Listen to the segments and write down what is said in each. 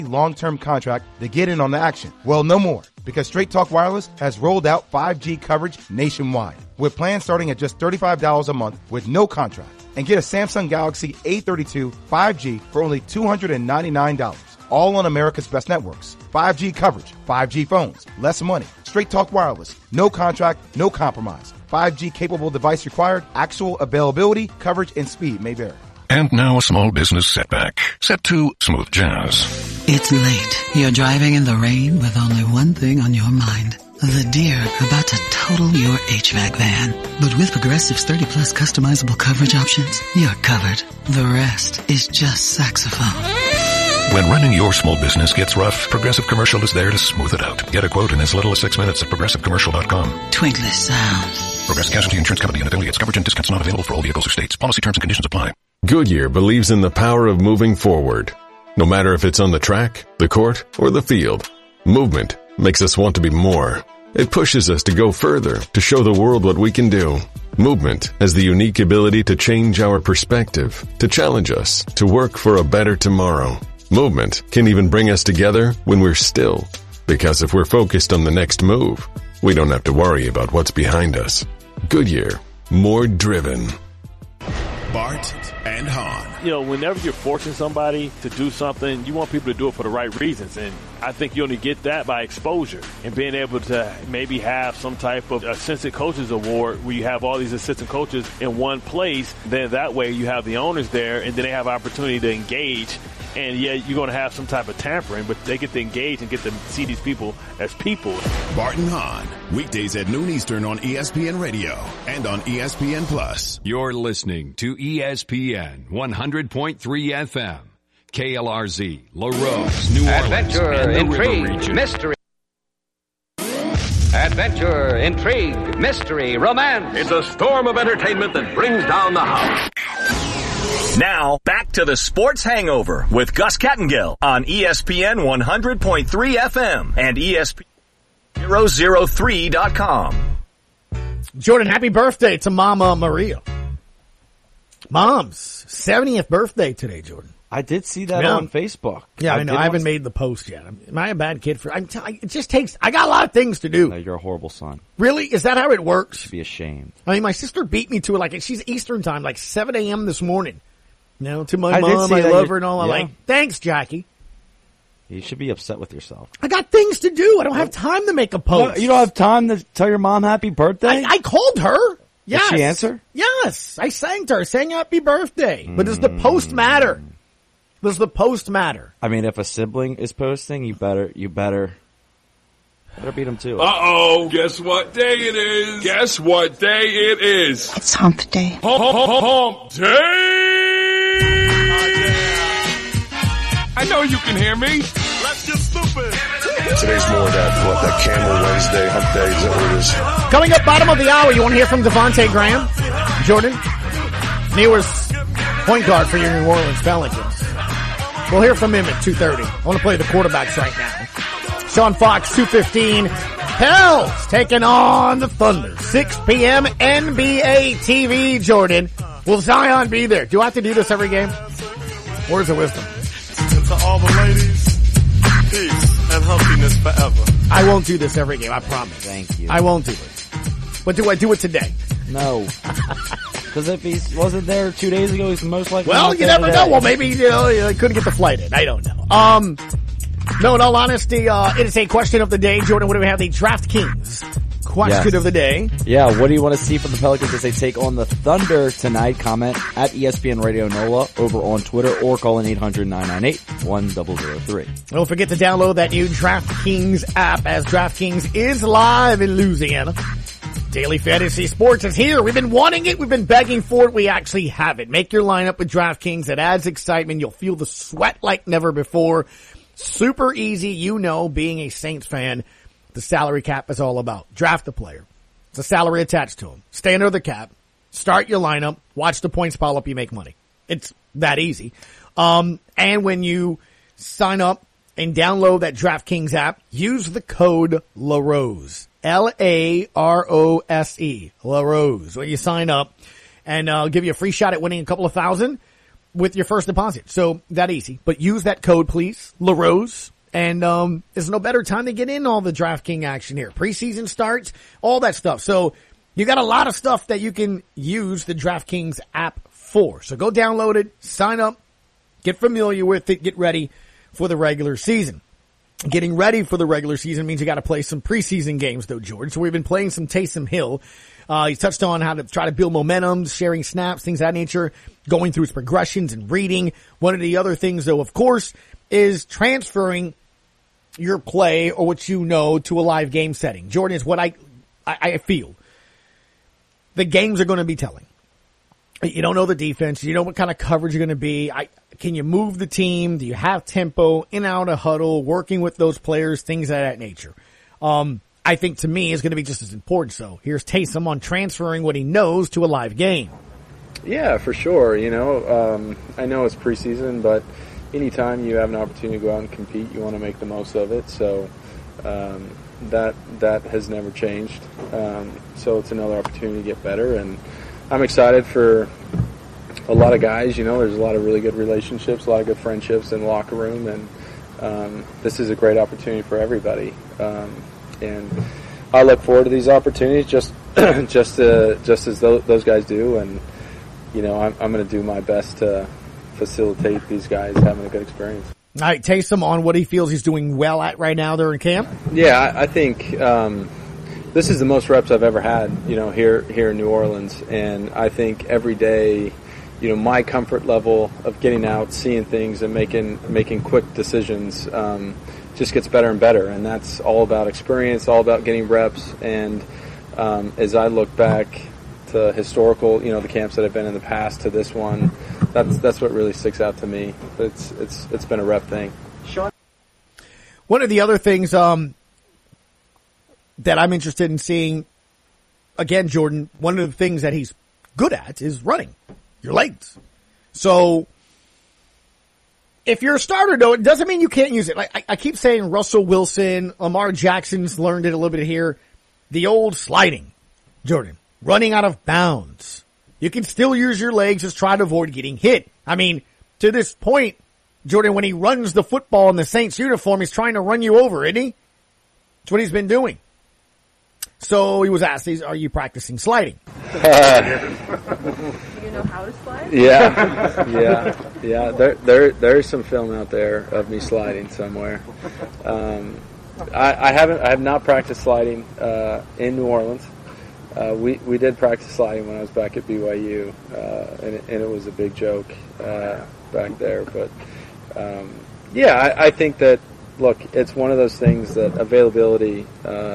long-term contract to get in on the action. Well, no more, because Straight Talk Wireless has rolled out 5G coverage nationwide with plans starting at just $35 a month with no contract. And get a Samsung Galaxy A32 5G for only $299. All on America's best networks. 5G coverage, 5G phones, less money. Straight Talk Wireless, no contract, no compromise. 5G capable device required. Actual availability, coverage, and speed may vary. And now a small business setback. Set to smooth jazz. It's late. You're driving in the rain with only one thing on your mind. The deer about to total your HVAC van. But with Progressive's 30-plus customizable coverage options, you're covered. The rest is just saxophone. When running your small business gets rough, Progressive Commercial is there to smooth it out. Get a quote in as little as 6 minutes at progressivecommercial.com. Twinkly sound. Progressive Casualty Insurance Company and affiliates. Coverage and discounts not available for all vehicles or states. Policy terms and conditions apply. Goodyear believes in the power of moving forward. No matter if it's on the track, the court, or the field, movement makes us want to be more. It pushes us to go further, to show the world what we can do. Movement has the unique ability to change our perspective, to challenge us, to work for a better tomorrow. Movement can even bring us together when we're still. Because if we're focused on the next move, we don't have to worry about what's behind us. Goodyear, more driven. Bart and Hahn. You know, whenever you're forcing somebody to do something, you want people to do it for the right reasons. And I think you only get that by exposure and being able to maybe have some type of assistant coaches award where you have all these assistant coaches in one place. Then that way you have the owners there and then they have opportunity to engage. And yeah, you're going to have some type of tampering, but they get to engage and get to see these people as people. Bart and Hahn, weekdays at noon Eastern on ESPN Radio and on ESPN Plus. You're listening to ESPN 100.3 FM, KLRZ, LaRose, New Orleans, Adventure, and the intrigue, River region. mystery. Adventure, intrigue, mystery, romance. It's a storm of entertainment that brings down the house. Now, back to the Sports Hangover with Gus Kattengill on ESPN 100.3 FM and ESPN003.com. Jordan, happy birthday to Mama Maria. Mom's 70th birthday today, Jordan. I did see that on Facebook. Yeah, I know. I haven't made the post yet. Am I a bad kid for? It just takes. I got a lot of things to do. No, you're a horrible son. Really? Is that how it works? You should be ashamed. I mean, my sister beat me to it like she's Eastern time, like 7 a.m. this morning. You know, to my mom, I love her and all. I'm like, thanks, Jackie. You should be upset with yourself. I got things to do. I don't have time to make a post. You don't have time to tell your mom happy birthday? I called her. Yes. Did she answer? Yes. I sang to her, saying happy birthday. But does the post matter? Does the post matter? I mean, if a sibling is posting, you better beat them too. Uh-oh. Guess what day it is? Guess what day it is? It's hump day. Hump day! I know you can hear me. Let's get stupid. Today's more that Camel Wednesday, hump day, is that what it is? Coming up, bottom of the hour, you want to hear from Devontae Graham? Jordan? Newell's point guard for your New Orleans Pelicans. We'll hear from him at 2:30. I want to play the quarterbacks right now. Sean Fox, 2:15. Pels taking on the Thunder. 6 p.m. NBA TV, Jordan. Will Zion be there? Do I have to do this every game? Words of wisdom. To all the ladies, peace and humpiness forever. I won't do this every game, I promise. Thank you. I won't do it. But do I do it today? No. Because if he wasn't there 2 days ago, he's most likely well, not you there never today. know. Well, maybe, I couldn't get the flight in. I don't know. No, in all honesty, it is a question of the day. Jordan, what do we have? The DraftKings question of the day. Yeah, what do you want to see from the Pelicans as they take on the Thunder tonight? Comment at ESPN Radio NOLA over on Twitter or call in 800-998-1003. Don't forget to download that new DraftKings app as DraftKings is live in Louisiana. Daily Fantasy Sports is here. We've been wanting it. We've been begging for it. We actually have it. Make your lineup with DraftKings. It adds excitement. You'll feel the sweat like never before. Super easy. Being a Saints fan, the salary cap is all about. Draft a player. It's a salary attached to him. Stay under the cap. Start your lineup. Watch the points pile up. You make money. It's that easy. And when you sign up and download that DraftKings app, use the code LaRose. LAROSE. LaRose. When you sign up, and I'll give you a free shot at winning a couple of $1,000. with your first deposit. So that easy. But use that code, please, LaRose. And there's no better time to get in all the DraftKings action here. Preseason starts, all that stuff. So you got a lot of stuff that you can use the DraftKings app for. So go download it, sign up, get familiar with it, get ready for the regular season. Getting ready for the regular season means you got to play some preseason games, though, George. So we've been playing some Taysom Hill. He touched on how to try to build momentum, sharing snaps, things of that nature, going through his progressions and reading. One of the other things, though, of course, is transferring your play or what you know to a live game setting. Jordan, is what I feel. The games are going to be telling. You don't know the defense. You know what kind of coverage you're going to be. Can you move the team? Do you have tempo, in and out of huddle, working with those players, things of that nature? I think to me is going to be just as important. So here's Taysom on transferring what he knows to a live game. Yeah, for sure. You know, I know it's preseason, but anytime you have an opportunity to go out and compete, you want to make the most of it. So that has never changed. So it's another opportunity to get better, and I'm excited for a lot of guys. You know, there's a lot of really good relationships, a lot of good friendships in the locker room, and this is a great opportunity for everybody. And I look forward to these opportunities just as those guys do, and you know, I'm going to do my best to facilitate these guys having a good experience. All right, Taysom on what he feels he's doing well at right now during camp. Yeah, I think this is the most reps I've ever had, you know, here in New Orleans, and I think every day, you know, my comfort level of getting out, seeing things, and making quick decisions just gets better and better, and that's all about experience, all about getting reps. And as I look back to historical, you know, the camps that I've been in the past to this one, that's what really sticks out to me. It's been a rep thing. Sean, one of the other things that I'm interested in seeing, again, Jordan, one of the things that he's good at is running your legs. So if you're a starter, though, it doesn't mean you can't use it. Like I keep saying Russell Wilson, Lamar Jackson's learned it a little bit here. The old sliding, Jordan, running out of bounds. You can still use your legs, just try to avoid getting hit. I mean, to this point, Jordan, when he runs the football in the Saints uniform, he's trying to run you over, isn't he? That's what he's been doing. So he was asked, are you practicing sliding? Do you know how to slide? Yeah. There's some film out there of me sliding somewhere. I have not practiced sliding in New Orleans. We did practice sliding when I was back at BYU, and it was a big joke back there. But I think that, look, it's one of those things that availability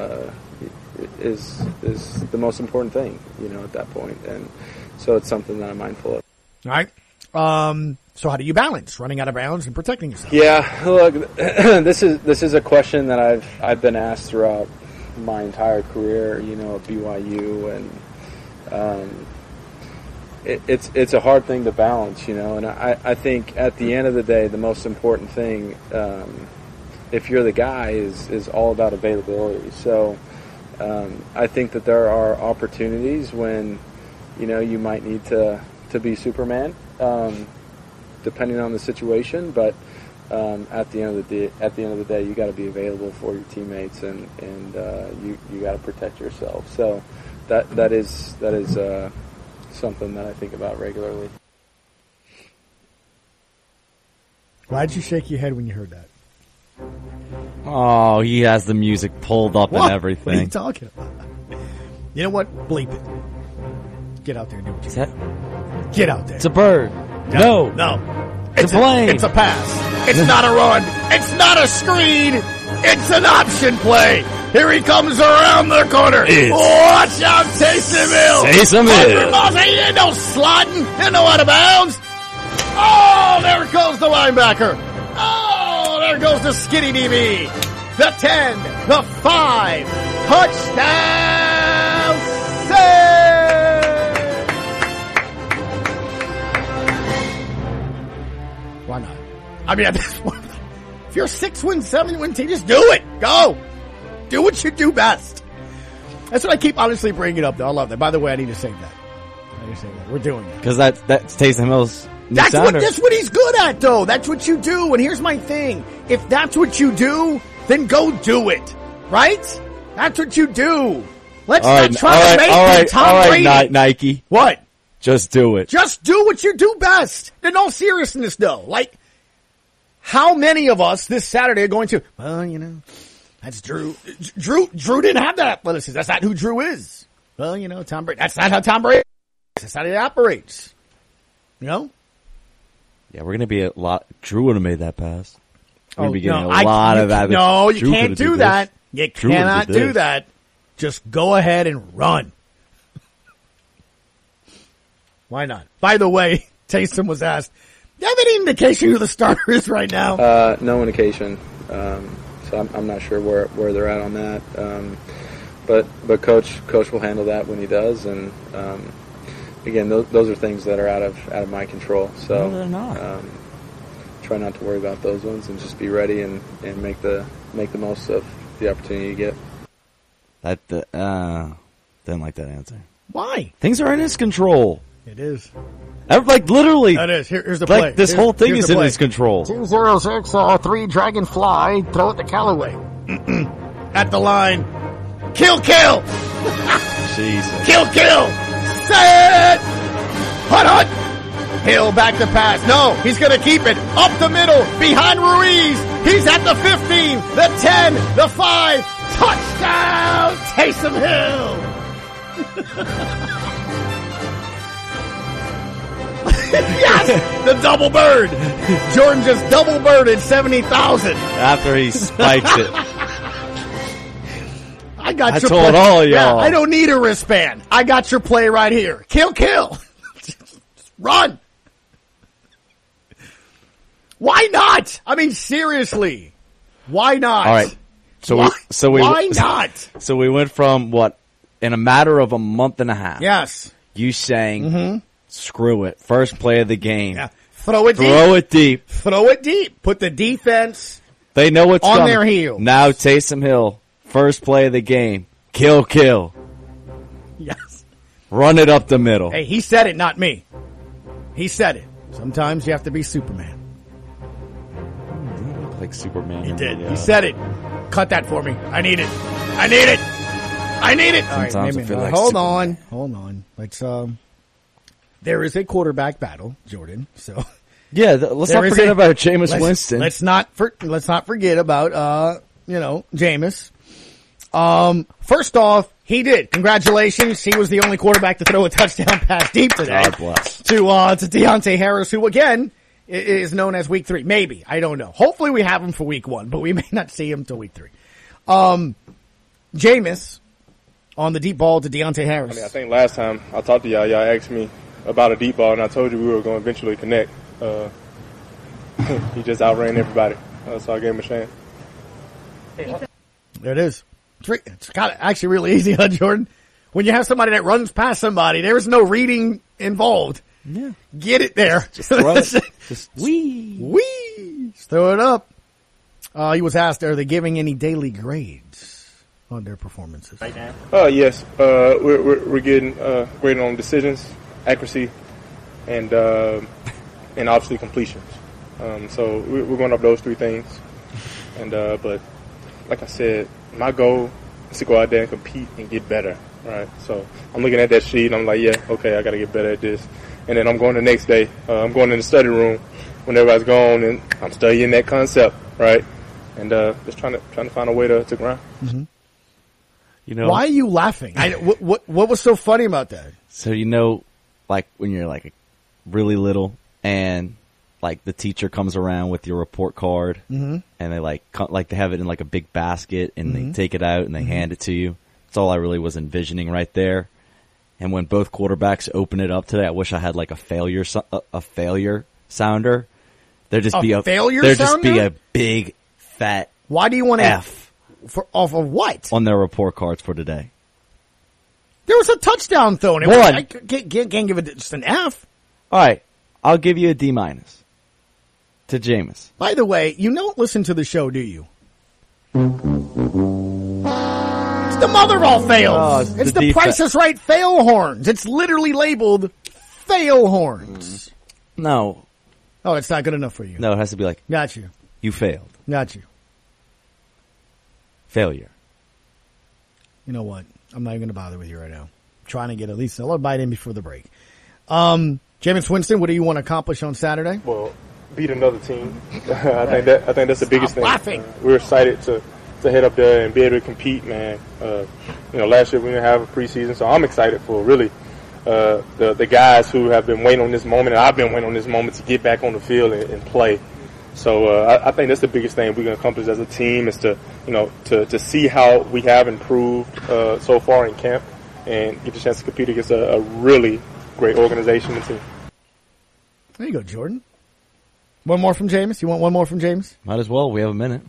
is the most important thing, you know, at that point, and so it's something that I'm mindful of. All right. So how do you balance running out of bounds and protecting yourself? Yeah, look, this is a question that I've been asked throughout my entire career, you know, at BYU, and it's a hard thing to balance, you know, and I think at the end of the day, the most important thing, if you're the guy, is all about availability. So I think that there are opportunities when, you know, you might need to be Superman, depending on the situation, but at the end of the day, you got to be available for your teammates, and you got to protect yourself. So that is something that I think about regularly. Why'd you shake your head when you heard that? Oh, he has the music pulled up and everything. What are you talking about? You know what? Bleep it. Get out there and do what you do. Get out there. It's a bird. No. It's a plane. It's a pass. It's not a run. It's not a screen. It's an option play. Here he comes around the corner. Watch out, Taysom Hill. Taysom Hill. He ain't no sliding. Ain't no out of bounds. Oh, there goes the linebacker. Oh, there goes the skinny DB. The 10, the 5, touchdown save. Why not? I mean, at this point, if you're a 6-win, 7-win team, just do it. Go. Do what you do best. That's what I keep honestly bringing it up, though. I love that. By the way, I need to say that. We're doing it. Because that's Taysom Hill's That's what he's good at, though. That's what you do. And here's my thing. If that's what you do, then go do it. Right? That's what you do. Let's not try to make Tom Brady. All right, Nike. What? Just do it. Just do what you do best. In all seriousness, though. Like, how many of us this Saturday are going to, well, you know, that's Drew. Drew didn't have that athleticism. That's not who Drew is. Well, you know, Tom Brady. That's not how Tom Brady is. That's how he operates. You know? Yeah, we're going to be a lot. Drew would have made that pass. We're going to be getting a lot of that. No, you can't do that. You cannot do that. Just go ahead and run. Why not? By the way, Taysom was asked, do you have any indication who the starter is right now? No indication. So I'm not sure where they're at on that. But coach will handle that when he does. And again, those are things that are out of my control. So no, they're not. Try not to worry about those ones and just be ready and make the most of the opportunity you get. Didn't like that answer. Why? Things are in his control. It is. Like, literally. That is. Here's the play. Like, this whole thing is in his control. 206, 3 Dragonfly. Throw it to Callaway. At the line. Kill. Jesus. Kill. Set. Hunt. Hill back to pass. No, he's going to keep it. Up the middle. Behind Ruiz. He's at the 15, the 10, the 5. Touchdown, Taysom Hill. Yes, the double bird. Jordan just double birded 70,000 after he spiked it. I got your told play. All y'all. Yeah, I don't need a wristband. I got your play right here. Kill. Just run. Why not? I mean, seriously. Why not? All right. Why not? So we went from what in a matter of a month and a half. Yes. You saying, screw it. First play of the game. Yeah. Throw it deep. Throw it deep. Put the defense. They know what's on coming. Their heels. Now Taysom Hill, first play of the game. Kill. Yes. Run it up the middle. Hey, he said it, not me. He said it. Sometimes you have to be Superman. Like Superman. He did. He said it. Cut that for me. I need it. Sometimes all right, I feel like hold Superman. on. Let's there is a quarterback battle, Jordan. So yeah, let's not forget about Jameis Winston. Let's not forget about Jameis. First off, he did. Congratulations. He was the only quarterback to throw a touchdown pass deep today. God bless. To Deontay Harris, who again is known as week 3. Maybe. I don't know. Hopefully we have him for week 1, but we may not see him till week 3. Jameis on the deep ball to Deontay Harris. I think last time I talked to y'all asked me about a deep ball, and I told you we were going to eventually connect. He just outran everybody, so I gave him a chance. There it is. It's actually really easy, huh, Jordan? When you have somebody that runs past somebody, there's no reading involved. Yeah. Get it there. Just throw it. Just wee. Just throw it up. He was asked, are they giving any daily grades on their performances? Yes. We're getting graded on decisions, accuracy, and obviously completions. So we're going up those 3 things. And but like I said, my goal is to go out there and compete and get better. Right. So I'm looking at that sheet and I'm like, yeah, okay, I got to get better at this. And then I'm going the next day. I'm going in the study room when everybody's gone, and I'm studying that concept, right? And just trying to find a way to grind. Mm-hmm. You know, why are you laughing? What was so funny about that? So like when you're like really little, and like the teacher comes around with your report card, and they like they have it in like a big basket, and they take it out and they hand it to you. That's all I really was envisioning right there. And when both quarterbacks open it up today, I wish I had like a failure sounder. There'd just be a big fat. Why do you want F off of what on their report cards for today? There was a touchdown thrown. I can't give it just an F. All right, I'll give you a D- to Jameis. By the way, you don't listen to the show, do you? It's the mother of all fails. It's the Price is Right fail horns. It's literally labeled fail horns. No. Oh, it's not good enough for you. No, it has to be like, got you. You failed. Got you. Failure. You know what? I'm not even going to bother with you right now. I'm trying to get at least a little bite in before the break. Jameis Winston, what do you want to accomplish on Saturday? Well, beat another team. I think that's the biggest thing. Laughing. We're excited to head up there and be able to compete, man. Last year we didn't have a preseason, so I'm excited for really the guys who have been waiting on this moment, and I've been waiting on this moment to get back on the field and play. So I think that's the biggest thing we can accomplish as a team is to see how we have improved so far in camp and get the chance to compete against a really great organization and team. There you go, Jordan. One more from James? You want one more from James? Might as well. We have a minute.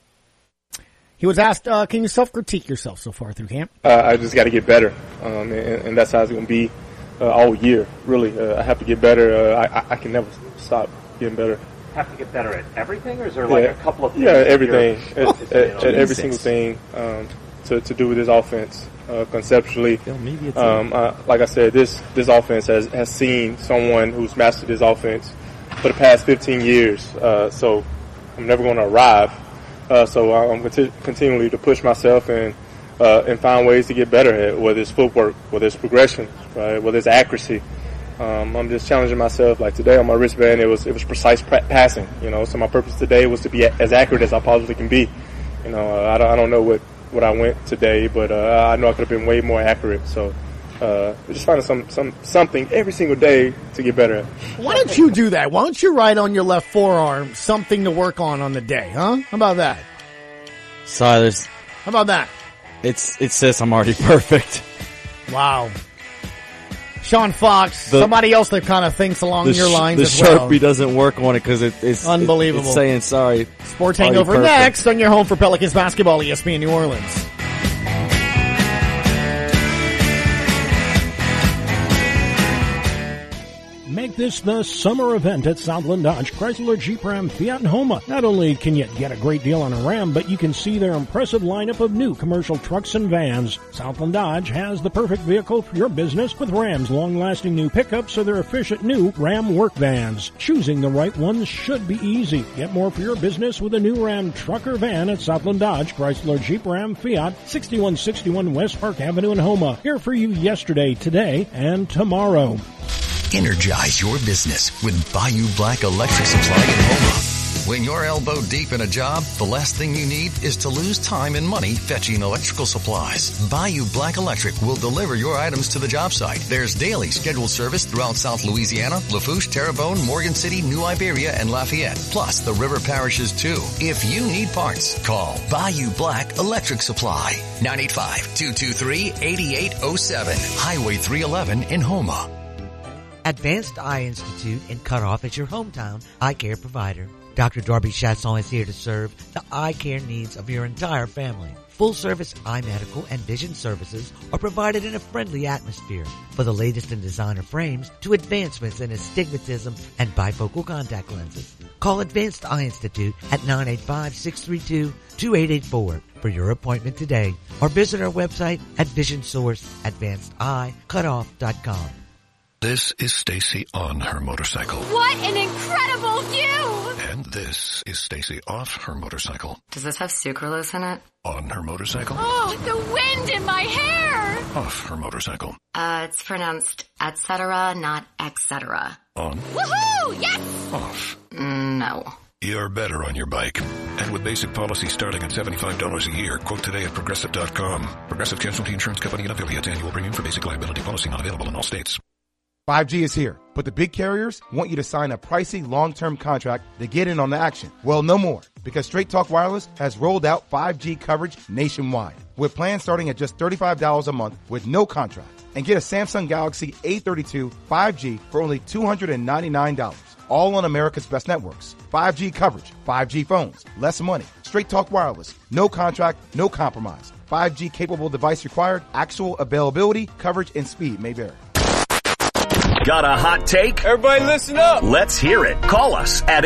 He was asked, can you self-critique yourself so far through camp? I just got to get better, and that's how it's going to be all year, really. I have to get better. I can never stop getting better. Have to get better at everything, or is there like a couple of things? Yeah, everything. At every single thing to do with this offense. Conceptually, like I said, this offense has seen someone who's mastered this offense for the past 15 years. So I'm never going to arrive. So I'm continually to push myself and find ways to get better at it, whether it's footwork, whether it's progression, right, whether it's accuracy. I'm just challenging myself. Like today on my wristband, it was precise passing. So my purpose today was to be as accurate as I possibly can be. I don't know what I went today, but I know I could have been way more accurate. So just finding something every single day to get better at. Why don't you do that? Why don't you write on your left forearm something to work on the day, huh? How about that? Silas. How about that? It says I'm already perfect. Wow. Sean Fox, somebody else that kind of thinks along your lines as well. The Sharpie doesn't work on it because it's unbelievable. It's saying sorry. Sports Hangover next on your home for Pelicans basketball, ESPN New Orleans. Make this the summer event at Southland Dodge Chrysler Jeep Ram Fiat and Homa. Not only can you get a great deal on a Ram, but you can see their impressive lineup of new commercial trucks and vans. Southland Dodge has the perfect vehicle for your business with Ram's long-lasting new pickups or their efficient new Ram work vans. Choosing the right ones should be easy. Get more for your business with a new Ram truck or van at Southland Dodge Chrysler Jeep Ram Fiat, 6161 West Park Avenue in Homa. Here for you yesterday, today, and tomorrow. Energize your business with Bayou Black Electric Supply in Homa. When you're elbow deep in a job, the last thing you need is to lose time and money fetching electrical supplies. Bayou Black Electric will deliver your items to the job site. There's daily scheduled service throughout South Louisiana, Lafourche, Terrebonne, Morgan City, New Iberia, and Lafayette, plus the river parishes too. If you need parts, call Bayou Black Electric Supply, 985-223-8807, Highway 311 in Homa. Advanced Eye Institute in Cutoff is your hometown eye care provider. Dr. Darby Chasson is here to serve the eye care needs of your entire family. Full-service eye medical and vision services are provided in a friendly atmosphere. For the latest in designer frames to advancements in astigmatism and bifocal contact lenses. Call Advanced Eye Institute at 985-632-2884 for your appointment today. Or visit our website at VisionSourceAdvancedEyeCutoff.com. This is Stacy on her motorcycle. What an incredible view! And this is Stacy off her motorcycle. Does this have sucralose in it? On her motorcycle. Oh, the wind in my hair! Off her motorcycle. It's pronounced et cetera, not etc. On. Woohoo! Yes! Off. No. You're better on your bike. And with basic policy starting at $75 a year, quote today at Progressive.com. Progressive Casualty Insurance Company and affiliates. Annual premium for basic liability policy not available in all states. 5G is here, but the big carriers want you to sign a pricey long-term contract to get in on the action. Well, no more, because Straight Talk Wireless has rolled out 5G coverage nationwide, with plans starting at just $35 a month with no contract. And get a Samsung Galaxy A32 5G for only $299, all on America's best networks. 5G coverage, 5G phones, less money. Straight Talk Wireless, no contract, no compromise. 5G capable device required, actual availability, coverage, and speed may vary. Got a hot take? Everybody listen up. Let's hear it. Call us at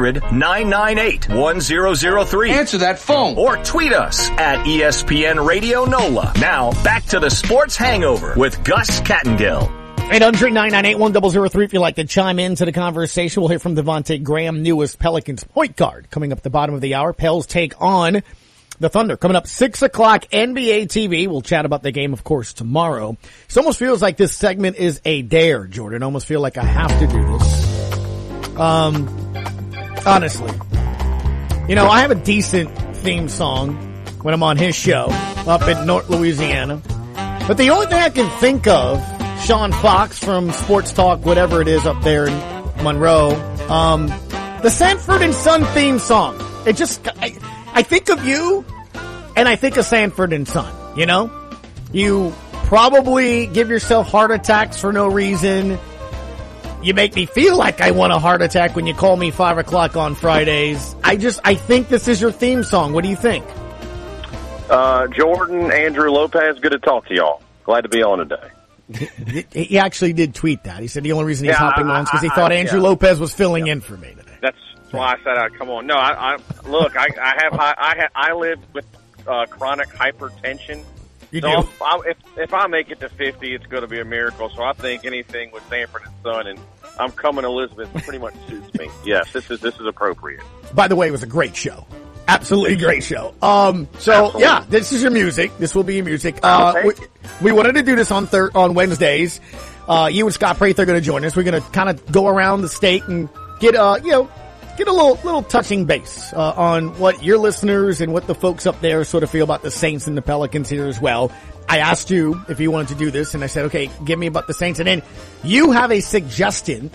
800-998-1003. Answer that phone. Or tweet us at ESPN Radio NOLA. Now, back to the Sports Hangover with Gus Kattengill. 800-998-1003 if you'd like to chime into the conversation. We'll hear from Devontae Graham, newest Pelicans point guard. Coming up at the bottom of the hour, Pels take on the Thunder. Coming up 6 o'clock, NBA TV. We'll chat about the game, of course, tomorrow. It almost feels like this segment is a dare, Jordan. I almost feel like I have to do this. Honestly. You know, I have a decent theme song when I'm on his show up in North Louisiana. But the only thing I can think of, Sean Fox from Sports Talk, whatever it is up there in Monroe, the Sanford and Son theme song. It just, I think of you and I think of Sanford and Son, you know? You probably give yourself heart attacks for no reason. You make me feel like I want a heart attack when you call me 5 o'clock on Fridays. I think this is your theme song. What do you think? Jordan, Andrew Lopez, good to talk to y'all. Glad to be on today. He actually did tweet that. He said the only reason he's hopping on is because he thought Andrew Lopez was filling in for me today. That's why I said I'd come on. No, I live with chronic hypertension. You so do? If I make it to 50, it's going to be a miracle. So I think anything with Sanford and Son and I'm coming Elizabeth pretty much suits me. Yes, this is appropriate. By the way, it was a great show. Absolutely great show. Yeah, this is your music. This will be your music. We wanted to do this on Wednesdays. You and Scott Prater are going to join us. We're going to kind of go around the state and get a little touching base on what your listeners and what the folks up there sort of feel about the Saints and the Pelicans here as well. I asked you if you wanted to do this, and I said, okay, give me about the Saints. And then you have a suggestion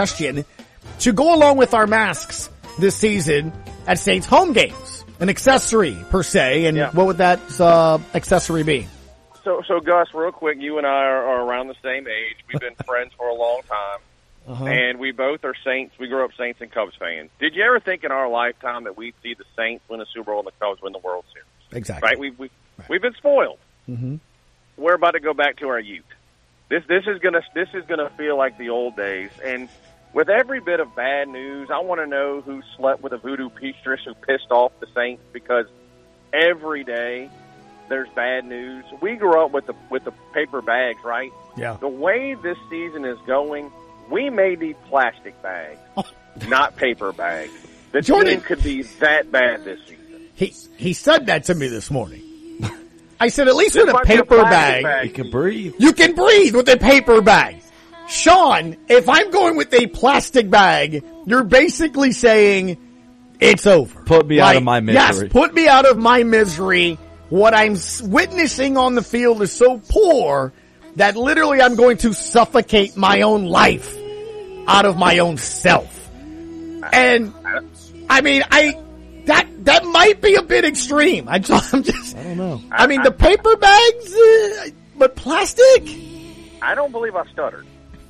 to go along with our masks this season at Saints home games, an accessory per se. And what would that accessory be? So Gus, real quick, you and I are around the same age. We've been friends for a long time. And we both are Saints. We grew up Saints and Cubs fans. Did you ever think in our lifetime that we'd see the Saints win a Super Bowl and the Cubs win the World Series? Exactly. Right? We've been spoiled. Mm-hmm. We're about to go back to our youth. This is gonna feel like the old days. And with every bit of bad news, I want to know who slept with a voodoo piestress who pissed off the Saints, because every day there's bad news. We grew up with the paper bags, right? Yeah. The way this season is going, we may need plastic bags, not paper bags. The team could be that bad this season. He said that to me this morning. I said, at least with a paper bag, you can breathe. You can breathe with a paper bag. Sean, if I'm going with a plastic bag, you're basically saying it's over. Put me out of my misery. Yes, put me out of my misery. What I'm witnessing on the field is so poor that literally I'm going to suffocate my own life out of my own self. And I mean, that might be a bit extreme. I don't know. I mean, the paper bags, but plastic? I don't believe I stuttered.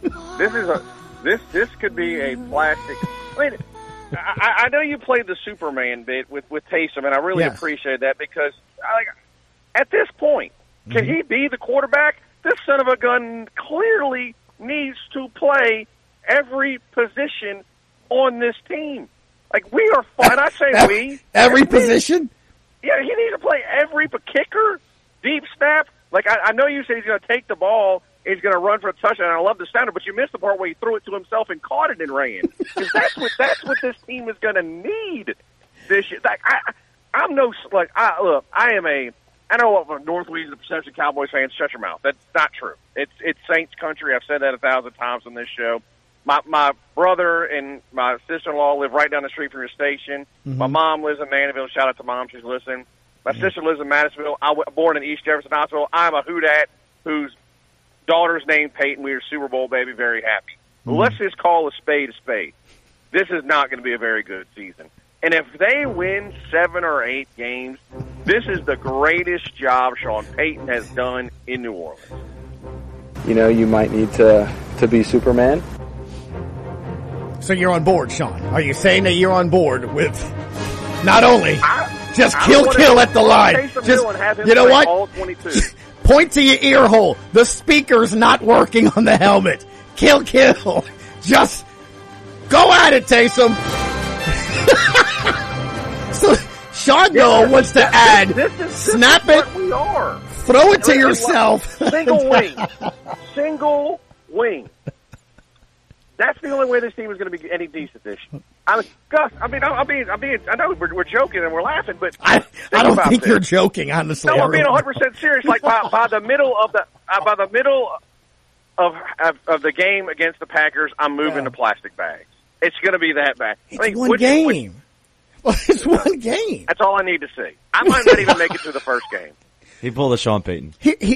This could be a plastic. I mean, I know you played the Superman bit with Taysom, and I really appreciate that, because at this point, can he be the quarterback? This son of a gun clearly needs to play every position on this team. Like, we are fine. I say we. Every position? Yeah, he needs to play every kicker, deep snap. Like, I know you said he's going to take the ball, he's going to run for a touchdown. I love the sounder, but you missed the part where he threw it to himself and caught it and ran. Because that's what this team is going to need this year. Like, I know what North Louisiana perception Cowboys fans, shut your mouth. That's not true. It's Saints country. I've said that 1,000 times on this show. My brother and my sister-in-law live right down the street from your station. Mm-hmm. My mom lives in Mandeville. Shout out to Mom. She's listening. My sister lives in Madisonville. I was born in East Jefferson Hospital. I'm a Houdat whose daughter's named Peyton. We are Super Bowl baby. Very happy. Mm-hmm. Let's just call a spade a spade. This is not going to be a very good season. And if they win 7 or 8 games, this is the greatest job Sean Payton has done in New Orleans. You know, you might need to be Superman. So you're on board, Sean. Are you saying that you're on board with not only just kill at the line? Just, you know what? All 22. Point to your ear hole. The speaker's not working on the helmet. Kill. Just go at it, Taysom. So Sean wants to add, snap it, we are. throw it to yourself. Single wing. Single wing. That's the only way this team is going to be any decent this year. Gus, I know we're joking and we're laughing, but I don't think you're joking, honestly. No, I'm being 100% serious. Like by the middle of the game against the Packers, I'm moving to plastic bags. It's going to be that bad. It's one game. It's one game. That's all I need to see. I might not even make it to the first game. He pulled a Sean Payton.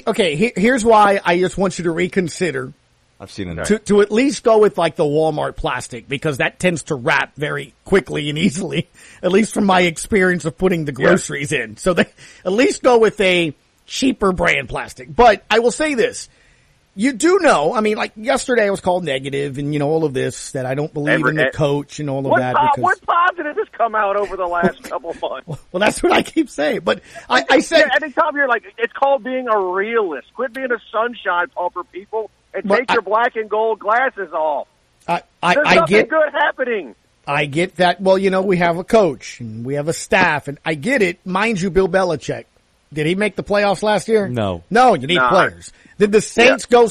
Here's why I just want you to reconsider. I've seen it. To at least go with like the Walmart plastic, because that tends to wrap very quickly and easily, at least from my experience of putting the groceries in. So they at least go with a cheaper brand plastic. But I will say this. You do know, I mean, like yesterday I was called negative and, all of this, that I don't believe in the coach and all of that. What positive has come out over the last couple of months? Well, that's what I keep saying. But I said... Anytime you're like, it's called being a realist. Quit being a sunshine pumper, people, and take your black and gold glasses off. There's nothing good happening. I get that. Well, we have a coach and we have a staff, and I get it. Mind you, Bill Belichick. Did he make the playoffs last year? No. No, you need players. Did the Saints go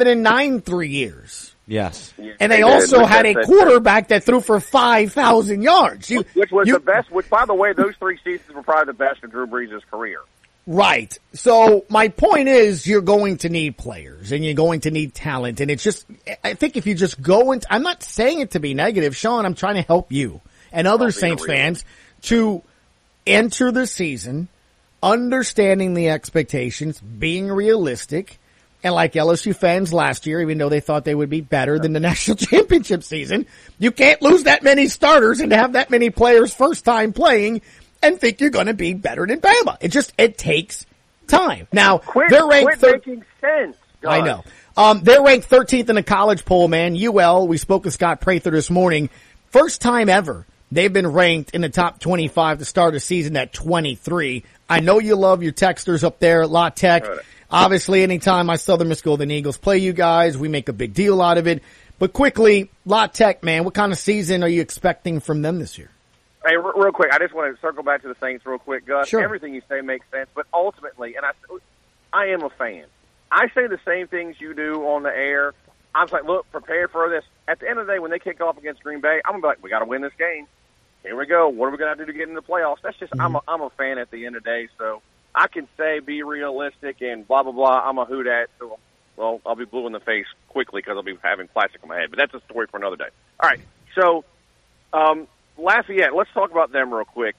7-9 3 years? Yes. And they also had a quarterback that threw for 5,000 yards. Which was the best, which, by the way, those 3 seasons were probably the best in Drew Brees' career. Right. So my point is you're going to need players and you're going to need talent. And it's just, I think if you just go into, I'm not saying it to be negative, Sean, I'm trying to help you and other Saints fans to enter the season understanding the expectations, being realistic, and like LSU fans last year, even though they thought they would be better than the national championship season, you can't lose that many starters and have that many players first time playing and think you're going to be better than Bama. It takes time. Now, they're ranked making sense. I know. They're ranked 13th in the college poll, man. UL, we spoke with Scott Prather this morning. First time ever they've been ranked in the top 25 to start a season at 23. I know you love your texters up there at La Tech. Obviously, anytime my Southern Miss Golden Eagles play you guys, we make a big deal out of it. But quickly, La Tech, man, what kind of season are you expecting from them this year? Hey, real quick, I just want to circle back to the Saints real quick, Gus. Sure. Everything you say makes sense, but ultimately, and I am a fan. I say the same things you do on the air. I'm like, look, prepare for this. At the end of the day, when they kick off against Green Bay, I'm going to be like, we got to win this game. Here we go. What are we going to have to do to get into the playoffs? That's just, I'm a fan at the end of the day, so I can say be realistic and blah, blah, blah. I'm a hoot at, so, well, I'll be blue in the face quickly because I'll be having plastic on my head, but that's a story for another day. All right, so Lafayette, let's talk about them real quick.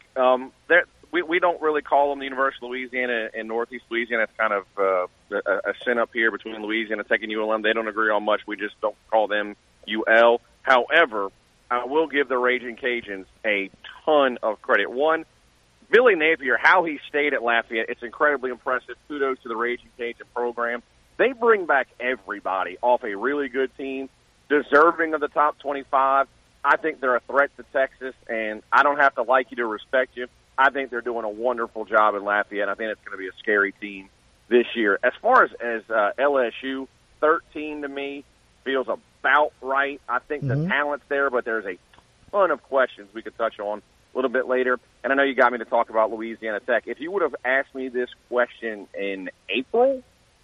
We don't really call them the University of Louisiana and Northeast Louisiana. It's kind of a sin up here between Louisiana Tech and ULM. They don't agree on much. We just don't call them UL. However, I will give the Raging Cajuns a ton of credit. One, Billy Napier, how he stayed at Lafayette, it's incredibly impressive. Kudos to the Raging Cajun program. They bring back everybody off a really good team, deserving of the top 25. I think they're a threat to Texas, and I don't have to like you to respect you. I think they're doing a wonderful job in Lafayette. I think it's going to be a scary team this year. As far as LSU, 13 to me feels about right. I think the talent's there, but there's a ton of questions we could touch on a little bit later. And I know you got me to talk about Louisiana Tech. If you would have asked me this question in April,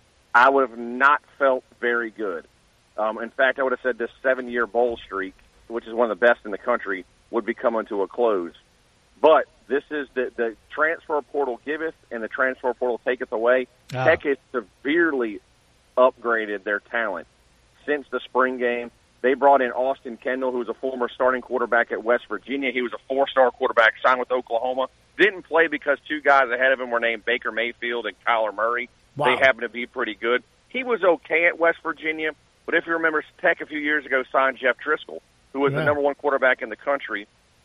I would have not felt very good. In fact, I would have said this 7-year bowl streak, which is one of the best in the country, would be coming to a close. But this is the transfer portal giveth and the transfer portal taketh away. Tech has severely upgraded their talent since the spring game. They brought in Austin Kendall, who was a former starting quarterback at West Virginia. He was a 4-star quarterback, signed with Oklahoma. Didn't play because 2 guys ahead of him were named Baker Mayfield and Kyler Murray. Wow. They happened to be pretty good. He was okay at West Virginia, but if you remember, Tech a few years ago signed Jeff Driscoll, who was the number 1 quarterback in the country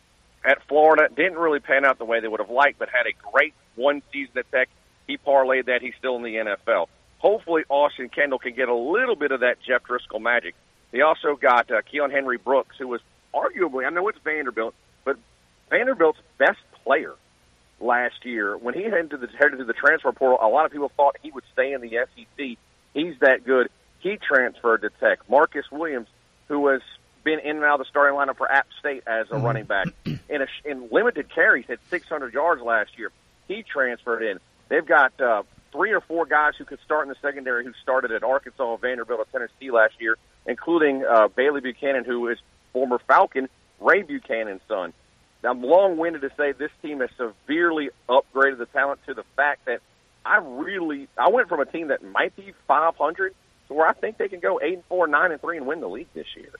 at Florida. Didn't really pan out the way they would have liked, but had a great one season at Tech. He parlayed that. He's still in the NFL. Hopefully Austin Kendall can get a little bit of that Jeff Driscoll magic. They also got Keon Henry Brooks, who was arguably, I know it's Vanderbilt, but Vanderbilt's best player last year. When he headed to the transfer portal, a lot of people thought he would stay in the SEC. He's that good. He transferred to Tech. Marcus Williams, who has been in and out of the starting lineup for App State as a running back, in limited carries, had 600 yards last year. He transferred in. They've got 3 or 4 guys who could start in the secondary who started at Arkansas, Vanderbilt, and Tennessee last year, including Bailey Buchanan, who is former Falcon Ray Buchanan's son. Now, I'm long-winded to say this team has severely upgraded the talent to the fact that I went from a team that might be 500 to where I think they can go 8-4, 9-3, and win the league this year.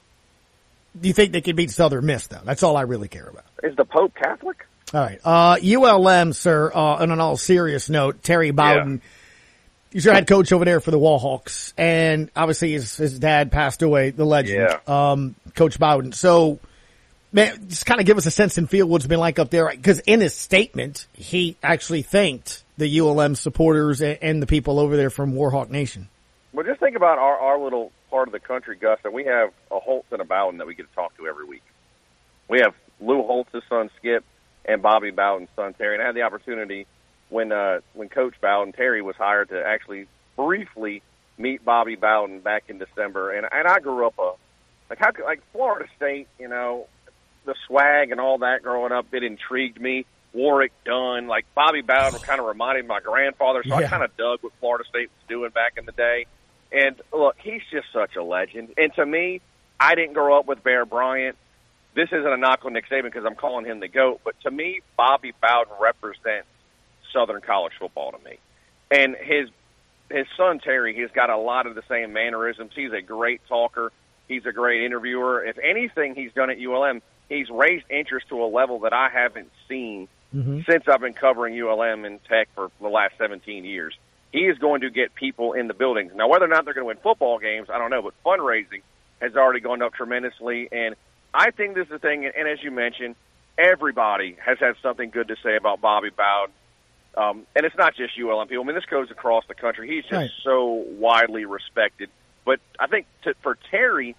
Do you think they can beat Southern Miss, though? That's all I really care about. Is the Pope Catholic? All right. ULM, sir, on an all serious note, Terry Bowden, he's your head coach over there for the Warhawks, and obviously his dad passed away, the legend, Coach Bowden. So, man, just kind of give us a sense and feel what's been like up there, because in his statement, he actually thanked the ULM supporters and the people over there from Warhawk Nation. Well, just think about our little part of the country, Gus, and we have a Holtz and a Bowden that we get to talk to every week. We have Lou Holtz's son, Skip, and Bobby Bowden's son, Terry. And I had the opportunity when Coach Bowden, Terry, was hired to actually briefly meet Bobby Bowden back in December. And I grew up like Florida State, you know, the swag and all that growing up, it intrigued me. Warwick Dunn, like Bobby Bowden kind of reminded me of my grandfather, so I kind of dug what Florida State was doing back in the day. And look, he's just such a legend. And to me, I didn't grow up with Bear Bryant. This isn't a knock on Nick Saban because I'm calling him the GOAT, but to me, Bobby Bowden represents Southern college football to me. And his son, Terry, he's got a lot of the same mannerisms. He's a great talker. He's a great interviewer. If anything he's done at ULM, he's raised interest to a level that I haven't seen since I've been covering ULM and Tech for the last 17 years. He is going to get people in the buildings. Now, whether or not they're going to win football games, I don't know, but fundraising has already gone up tremendously. And I think this is the thing, and as you mentioned, everybody has had something good to say about Bobby Bowden. And it's not just ULM people. I mean, this goes across the country. He's just so widely respected. But I think for Terry,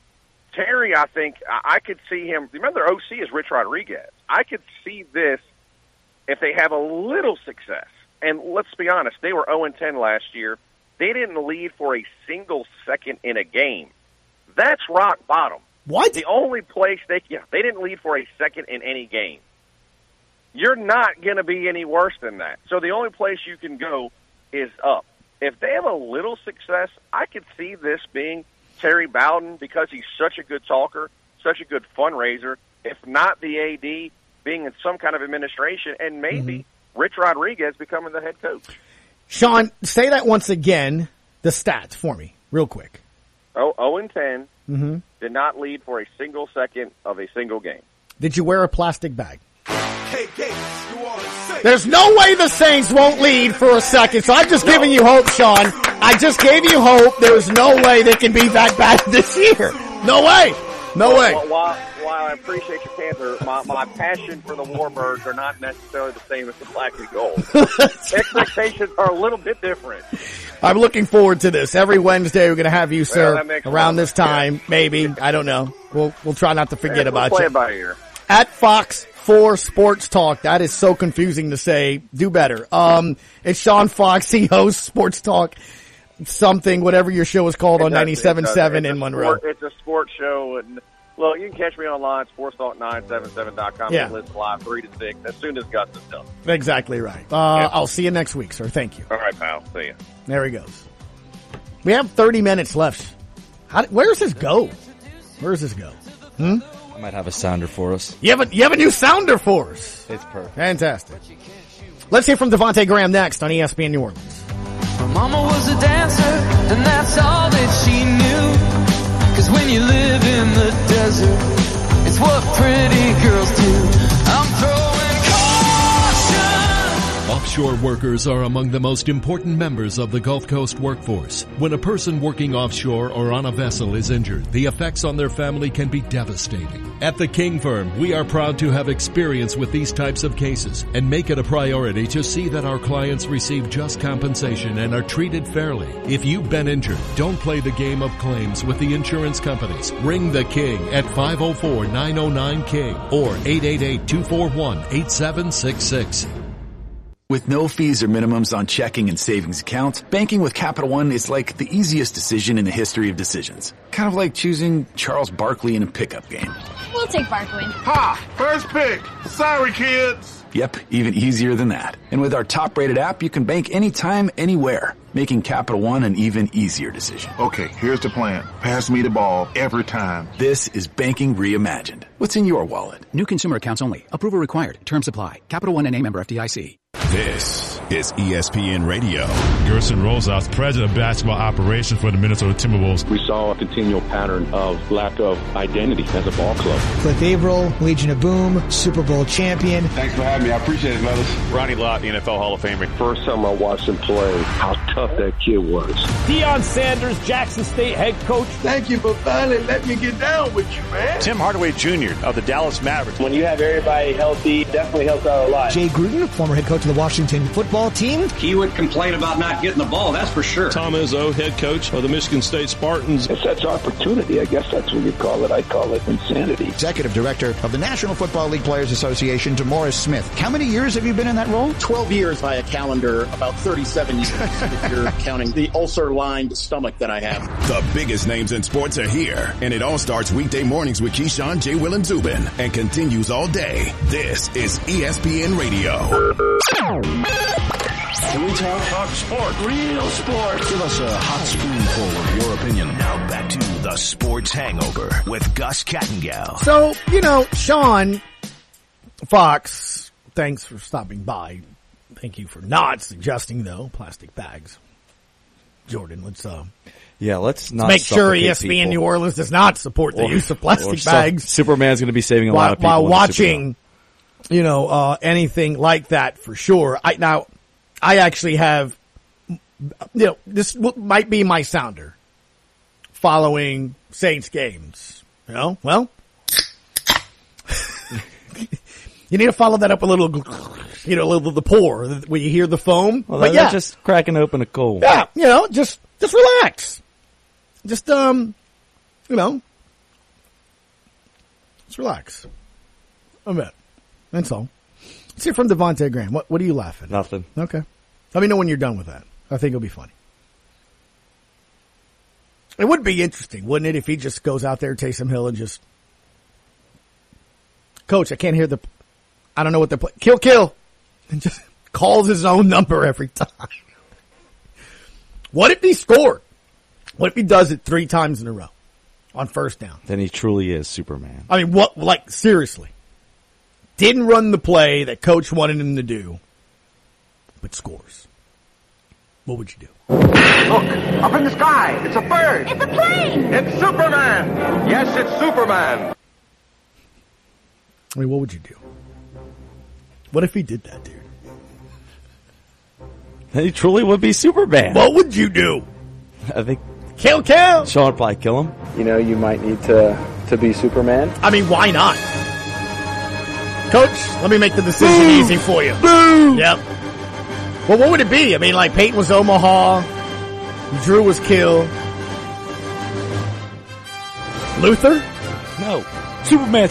I think I could see him. Remember, their OC is Rich Rodriguez. I could see this if they have a little success. And let's be honest, they were 0-10 last year. They didn't lead for a single second in a game. That's rock bottom. What? The only place they didn't lead for a second in any game. You're not going to be any worse than that. So the only place you can go is up. If they have a little success, I could see this being Terry Bowden because he's such a good talker, such a good fundraiser. If not the AD, being in some kind of administration, and maybe Rich Rodriguez becoming the head coach. Sean, say that once again, the stats for me, real quick. 0-10, did not lead for a single second of a single game. Did you wear a plastic bag? There's no way the Saints won't lead for a second, so I'm just giving you hope, Sean. I just gave you hope. There's no way they can be that bad this year. No way. No way. While I appreciate your Panther, my passion for the Warbirds are not necessarily the same as the black and gold. Expectations are a little bit different. I'm looking forward to this. Every Wednesday we're going to have you, sir, around this time, maybe. I don't know. We'll try not to forget about play you. It by ear. At Fox 4 Sports Talk. That is so confusing to say. Do better. It's Sean Fox. He hosts Sports Talk something, whatever your show is called, on 97.7 in Monroe. It's a sports show. And look, you can catch me online, sportstalk977.com. Yeah. And listen live 3 to 6 as soon as Gus is done. Exactly right. I'll see you next week, sir. Thank you. All right, pal. See you. There he goes. We have 30 minutes left. Where does this go? Where does this go? I might have a sounder for us. You have a new sounder for us. It's perfect. Fantastic. Let's hear from Devontae Graham next on ESPN New Orleans. My mama was a dancer, and that's all that she knew. 'Cause when you live in the desert, it's what pretty girls do. I'm throwing caution. Offshore workers are among the most important members of the Gulf Coast workforce. When a person working offshore or on a vessel is injured, the effects on their family can be devastating. At the King Firm, we are proud to have experience with these types of cases and make it a priority to see that our clients receive just compensation and are treated fairly. If you've been injured, don't play the game of claims with the insurance companies. Ring the King at 504-909-KING or 888-241-8766. With no fees or minimums on checking and savings accounts, banking with Capital One is like the easiest decision in the history of decisions. Kind of like choosing Charles Barkley in a pickup game. We'll take Barkley. Ha! First pick. Sorry, kids. Yep, even easier than that. And with our top-rated app, you can bank anytime, anywhere, making Capital One an even easier decision. Okay, here's the plan. Pass me the ball every time. This is banking reimagined. What's in your wallet? New consumer accounts only. Approval required. Terms apply. Capital One N.A. member FDIC. This is ESPN Radio. Gerson Rosas, president of basketball operations for the Minnesota Timberwolves. We saw a continual pattern of lack of identity as a ball club. Cliff Averill, Legion of Boom, Super Bowl champion. Thanks for having me. I appreciate it, brothers. Ronnie Lott, the NFL Hall of Famer. First time I watched him play, how tough that kid was. Deion Sanders, Jackson State head coach. Thank you for finally letting me get down with you, man. Tim Hardaway Jr. of the Dallas Mavericks. When you have everybody healthy, definitely helps out a lot. Jay Gruden, former head coach of the Washington football team. He would complain about not getting the ball, that's for sure. Tom Izzo, head coach of the Michigan State Spartans. It's that's opportunity. I guess that's what you call it. I call it insanity. Executive Director of the National Football League Players Association, DeMaurice Smith. How many years have you been in that role? 12 years by a calendar, about 37 years if you're counting the ulcer-lined stomach that I have. The biggest names in sports are here, and it all starts weekday mornings with Keyshawn, J. Will, and Zubin, and continues all day. This is ESPN Radio. Can we talk sport? Real sport. Give us a hot spoonful of your opinion. Now back to the Sports Hangover with Gus Kattengell. So, Sean Fox, thanks for stopping by. Thank you for not suggesting, though, plastic bags. Jordan, let's not make sure ESPN people. New Orleans does not support the use of plastic bags. Superman's going to be saving a lot of people while watching, anything like that for sure. I actually have, this might be my sounder following Saints games. Well, you need to follow that up a little, the pour where you hear the foam. Well, that's just cracking open a cold. Yeah, just relax. Just, just relax a bit. That's all. Let's hear from Devontae Graham. What are you laughing at? Nothing. Okay. Let me know when you're done with that. I think it'll be funny. It would be interesting, wouldn't it, if he just goes out there, Taysom Hill, and just, Coach, I can't hear I don't know what the play. Kill. And just calls his own number every time. What if he scored? What if he does it 3 times in a row on first down? Then he truly is Superman. I mean, seriously. Didn't run the play that Coach wanted him to do, but scores. What would you do? Look, up in the sky. It's a bird. It's a plane. It's Superman. Yes, it's Superman. I mean, what would you do? What if he did that, dude? Then he truly would be Superman. What would you do? I think... Kill! Sean would probably kill him. You might need to be Superman. I mean, why not? Coach, let me make the decision easy for you. Boom! Yep. Well, what would it be? I mean, like Peyton was Omaha, Drew was Kill. Luther? No. Superman.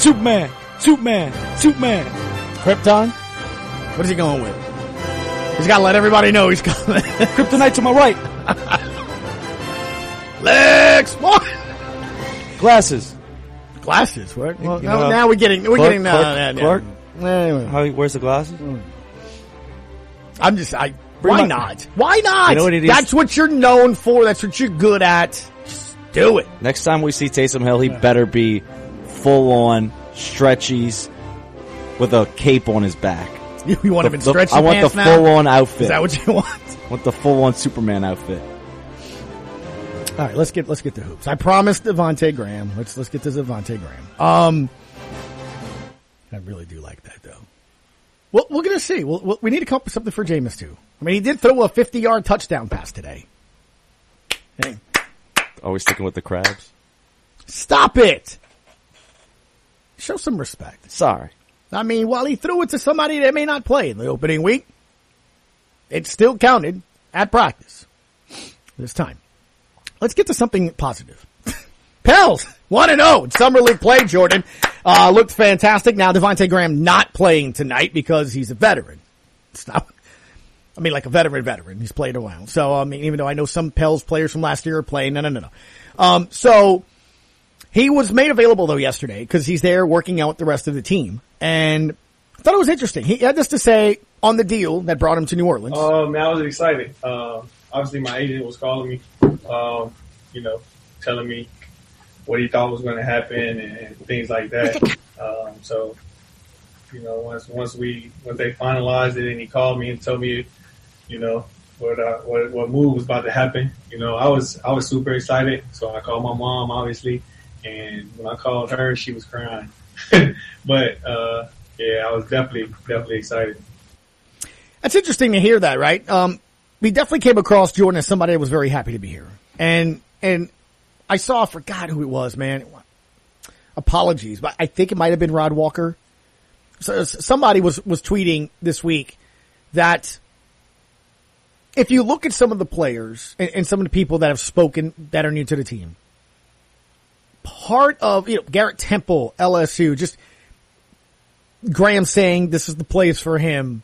Krypton? What is he going with? He's got to let everybody know he's coming. Kryptonite to my right. Lex, what? Glasses. What? Well, now we're getting Clark. How he wears the glasses? Why not? Why not? You know what it is? That's what you're known for. That's what you're good at. Just do it. Next time we see Taysom Hill, he better be full on stretchies with a cape on his back. You want him in stretchy I want pants the full on outfit. Is that what you want? I want the full on Superman outfit. All right, let's get to hoops. I promised Devontae Graham. Let's get to Devontae Graham. I really do like that though. Well, we're gonna see. We need to come up with something for Jameis too. I mean, he did throw a 50-yard touchdown pass today. Hey. Always sticking with the crabs. Stop it. Show some respect. Sorry. I mean, while he threw it to somebody that may not play in the opening week, it still counted at practice this time. Let's get to something positive. Pels, 1-0 in Summer League play, Jordan. Looked fantastic. Now, Devontae Graham not playing tonight because he's a veteran. It's not, like a veteran. He's played a while. So, even though I know some Pels players from last year are playing, no. So, he was made available, though, yesterday because he's there working out with the rest of the team. And I thought it was interesting. He had this to say on the deal that brought him to New Orleans. Man, I was excited. Obviously my agent was calling me, telling me what he thought was going to happen and things like that. So, once they finalized it and he called me and told me, what move was about to happen, I was super excited. So I called my mom, obviously, and when I called her, she was crying. But, I was definitely excited. That's interesting to hear that, right? We definitely came across Jordan as somebody that was very happy to be here. And I forgot who it was, man. Apologies, but I think it might have been Rod Walker. So somebody was tweeting this week that if you look at some of the players and some of the people that have spoken that are new to the team, part of, Garrett Temple, LSU, just Graham saying this is the place for him.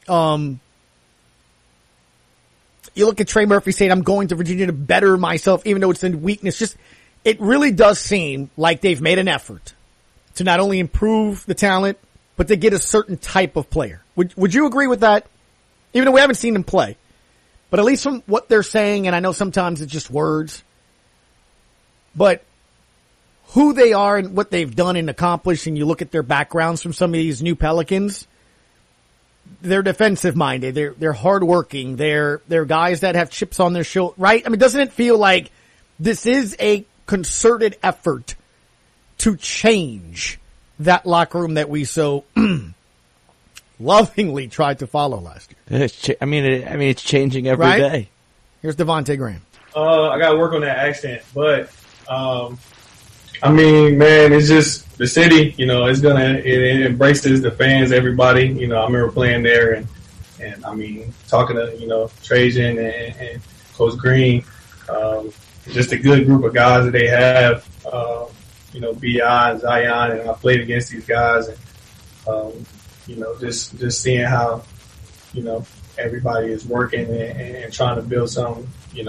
You look at Trey Murphy saying, I'm going to Virginia to better myself, even though it's in weakness. Just, it really does seem like they've made an effort to not only improve the talent, but to get a certain type of player. Would you agree with that? Even though we haven't seen them play. But at least from what they're saying, and I know sometimes it's just words, but who they are and what they've done and accomplished, and you look at their backgrounds from some of these new Pelicans, they're defensive minded. They're hardworking. They're guys that have chips on their shoulder, right? I mean, doesn't it feel like this is a concerted effort to change that locker room that we so lovingly tried to follow last year? It's changing every day. Here's Devontae Graham. I got to work on that accent, but man, it's just the city, it embraces the fans, everybody. I remember playing there and talking to, Trajan and Coach Green, just a good group of guys that they have, B.I. and Zion, and I played against these guys and, just seeing how, everybody is working and trying to build something,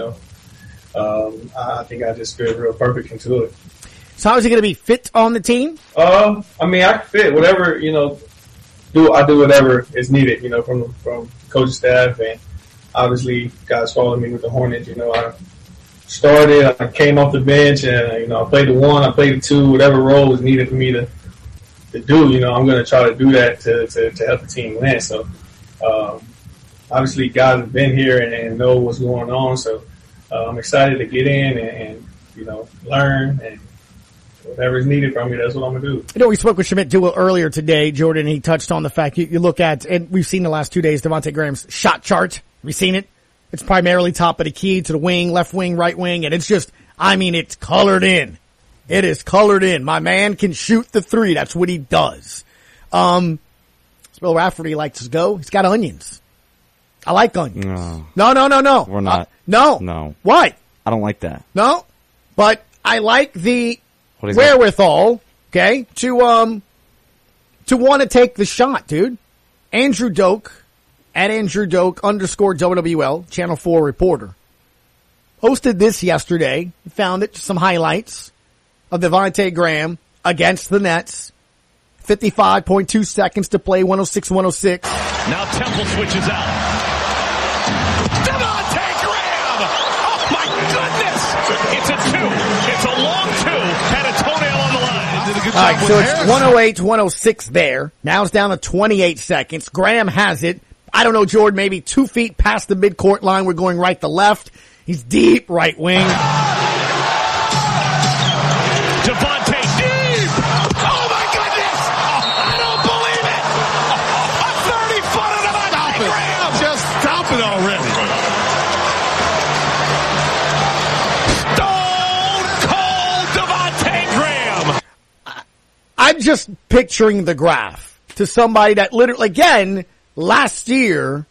I think I just fit real perfect into it. So how is he going to be fit on the team? I can fit whatever, I do whatever is needed, from coaching staff, and obviously guys following me with the Hornets. I started, I came off the bench, and, I played the 1, I played the 2, whatever role was needed for me to do, I'm going to try to do that to help the team win. So, obviously guys have been here and know what's going on. So, I'm excited to get in and learn, and whatever's needed from me, that's what I'm going to do. We spoke with Shamit Duel earlier today, Jordan. He touched on the fact you look at, and we've seen the last 2 days, Devontae Graham's shot chart. Have you seen it? It's primarily top of the key to the wing, left wing, right wing, and it's just, it's colored in. It is colored in. My man can shoot the 3. That's what he does. Bill Rafferty likes to go. He's got onions. I like onions. No. We're not. No. What? I don't like that. No. But I like the wherewithal, okay, to want to take the shot, dude. Andrew Doak, at Andrew Doak _WWL, Channel 4 reporter, posted this yesterday. Found it, some highlights of Devontae Graham against the Nets. 55.2 seconds to play, 106-106. Now Temple switches out. Devontae Graham! Oh my goodness! It's a 2. It's a long 2 and a toenail on the line. Did a good job. All right, so it's 108-106 there. Now it's down to 28 seconds. Graham has it. I don't know, Jordan, maybe 2 feet past the midcourt line. We're going right to left. He's deep right wing. Devontae deep! Oh my goodness! I don't believe it! A 30-footer Devontae Graham! Just stop it already. Stone Cold Devontae Graham! I'm just picturing the graph to somebody that literally, again, last year,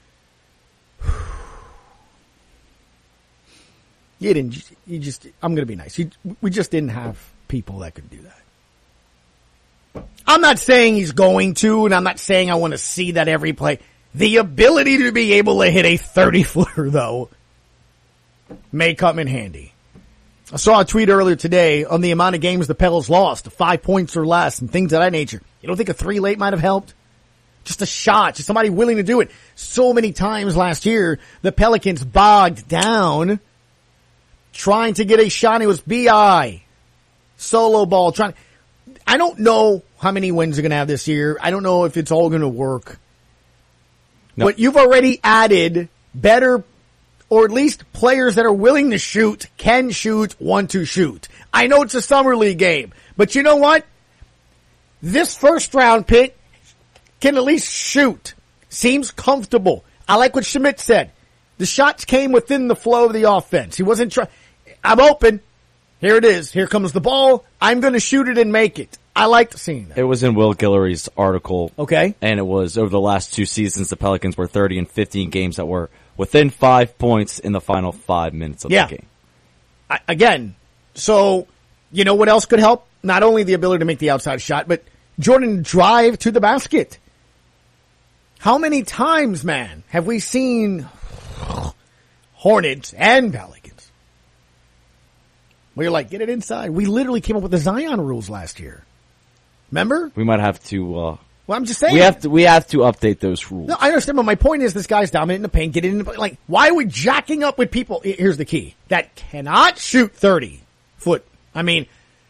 I'm going to be nice. We just didn't have people that could do that. I'm not saying he's going to, and I'm not saying I want to see that every play. The ability to be able to hit a 30-footer, though, may come in handy. I saw a tweet earlier today on the amount of games the Pels lost, 5 points or less, and things of that nature. You don't think a 3 late might have helped? Just a shot. Just somebody willing to do it. So many times last year, the Pelicans bogged down trying to get a shot. It was B.I. Solo ball. I don't know how many wins they're going to have this year. I don't know if it's all going to work. No. But you've already added better, or at least players that are willing to shoot, can shoot, want to shoot. I know it's a summer league game, but you know what? This first round pick can at least shoot. Seems comfortable. I like what Schmidt said. The shots came within the flow of the offense. He wasn't trying. I'm open. Here it is. Here comes the ball. I'm going to shoot it and make it. I liked seeing that. It was in Will Guillory's article. Okay. And it was over the last 2 seasons, the Pelicans were 30 and 15 games that were within 5 points in the final 5 minutes of the game. Again, so you know what else could help? Not only the ability to make the outside shot, but Jordan drive to the basket. How many times, man, have we seen Hornets and Pelicans where you're like, get it inside? We literally came up with the Zion rules last year. Remember? We might have to, well, I'm just saying. We have to update those rules. No, I understand, but my point is this guy's dominant in the paint, get it in the, like, why are we jacking up with people? Here's the key. That cannot shoot 30 foot. I mean,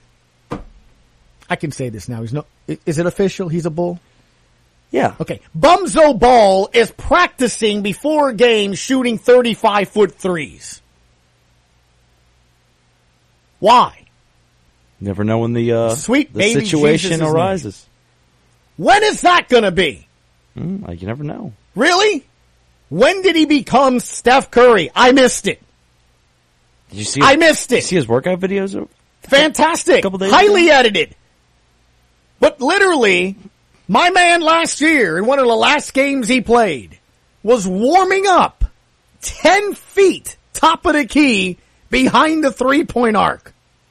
I can say this now. Is it official? He's a bull? Yeah. Okay. Bumzo Ball is practicing before a game shooting 35-foot threes. Why? Never know when the Sweet the situation arises. When is that going to be? You never know. Really? When did he become Steph Curry? I missed it. Did you see? I missed it. Did you see his workout videos? Fantastic. Couple days highly ago? edited. But literally, my man last year, in one of the last games he played, was warming up 10 feet top of the key behind the three-point arc.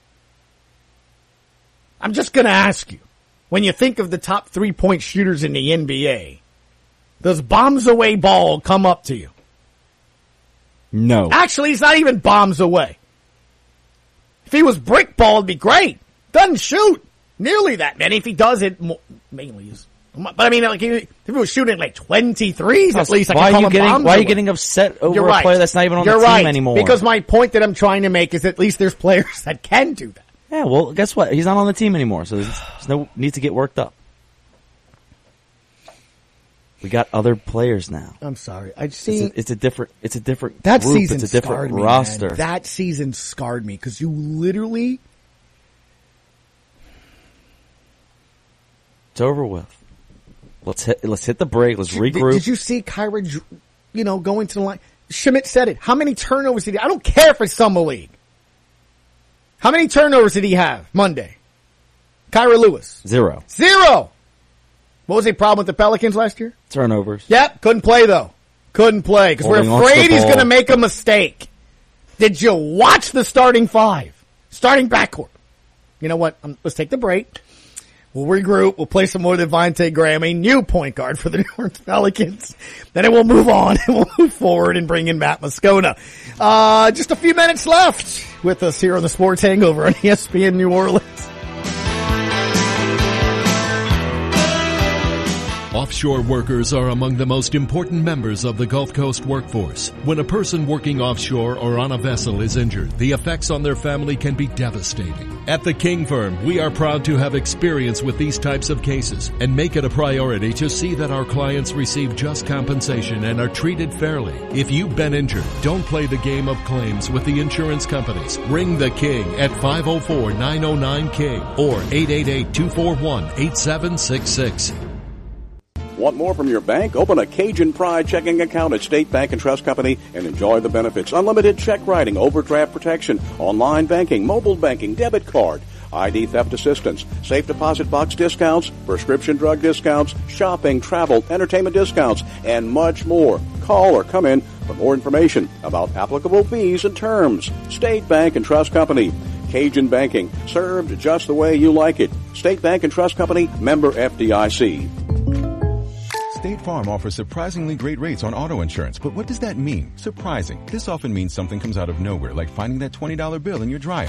I'm just going to ask you, when you think of the top three-point shooters in the NBA, does bombs away Ball come up to you? No. Actually, he's not even bombs away. If he was brick ball, it'd be great. Doesn't shoot nearly that many. If he does, it mainly is. But I mean, like, if he was shooting like 23s, at least I can call him bombs. Why are you getting upset over a player that's not even on the team anymore? Because my point that I'm trying to make is at least there's players that can do that. Yeah, well, guess what? He's not on the team anymore, so there's no need to get worked up. We got other players now. I'm sorry. I see. It's a different that group. Season it's a different scarred me, roster. Man. That season scarred me because you literally. It's over with. Let's hit the break. Let's regroup. Did you see Kyra, going to the line? Schmidt said it. How many turnovers did he? I don't care if it's summer league. How many turnovers did he have Monday? Kyra Lewis. 0. What was the problem with the Pelicans last year? Turnovers. Yep. Couldn't play though. Couldn't play because we're afraid he's going to make a mistake. Did you watch the starting five? Starting backcourt. You know what? Let's take the break. We'll regroup. We'll play some more Devontae Graham, a new point guard for the New Orleans Pelicans. Then we'll move on and we'll move forward and bring in Matt Moscona. Just a few minutes left with us here on the Sports Hangover on ESPN New Orleans. Offshore workers are among the most important members of the Gulf Coast workforce. When a person working offshore or on a vessel is injured, the effects on their family can be devastating. At the King Firm, we are proud to have experience with these types of cases and make it a priority to see that our clients receive just compensation and are treated fairly. If you've been injured, don't play the game of claims with the insurance companies. Ring the King at 504-909-KING or 888-241-8766. Want more from your bank? Open a Cajun Pride checking account at State Bank & Trust Company and enjoy the benefits. Unlimited check writing, overdraft protection, online banking, mobile banking, debit card, ID theft assistance, safe deposit box discounts, prescription drug discounts, shopping, travel, entertainment discounts, and much more. Call or come in for more information about applicable fees and terms. State Bank & Trust Company. Cajun Banking, served just the way you like it. State Bank & Trust Company, member FDIC. State Farm offers surprisingly great rates on auto insurance, but what does that mean? Surprising. This often means something comes out of nowhere, like finding that $20 bill in your dryer.